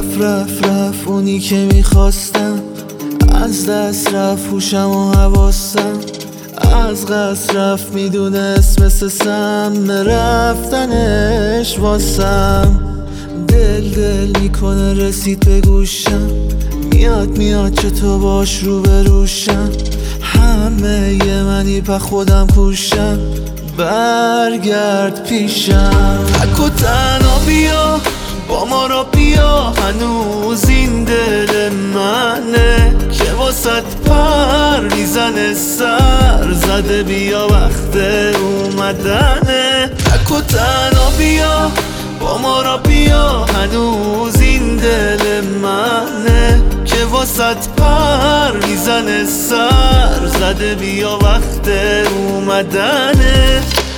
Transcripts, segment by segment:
رفت اونی که میخواستم، از دست رفت هوشم و حواسم، از قصد رفت میدونست مثل سم رفتنش واسم. دل میکنه رسید به گوشم، میاد چه تو باش رو بروشم، همه ی منی په خودم کوشم، برگرد پیشم. تک و تنها بیا با ما را بیا، هنوز این دل منه که واسط پر میزنه، سر زده بیا وقت اومدنه. تک و تنها بیا با ما را بیا، هنوز این دل منه که واسط پر میزنه، سر زده بیا وقت اومدنه.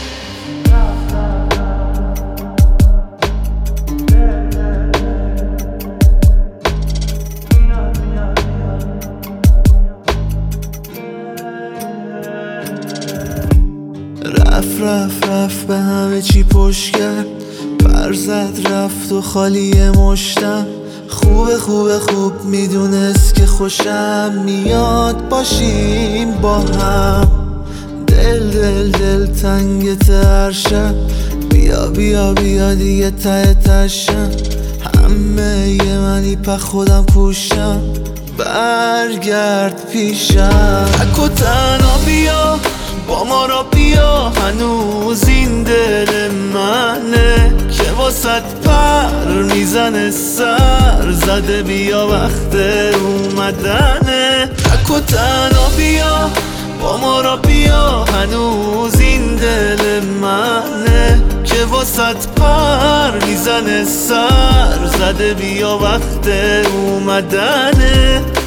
رفت به همه چی پشت کرد، برزد رفت و خالی مشتم. خوب میدونست که خوشم میاد باشیم با هم. دل تنگ هر شب، بیا دیگه ته تشم، همه ی منی په خودم کوشم، برگرد پیشم. تک و تنها بیا با ما را بیا، هنوز این دل منه که واسط پر میزنه، سر زده بیا وقت اومدنه. تک و تنها بیا با ما را بیا، هنوز این دل منه که واسط پر میزنه، سر زده بیا وقت اومدنه.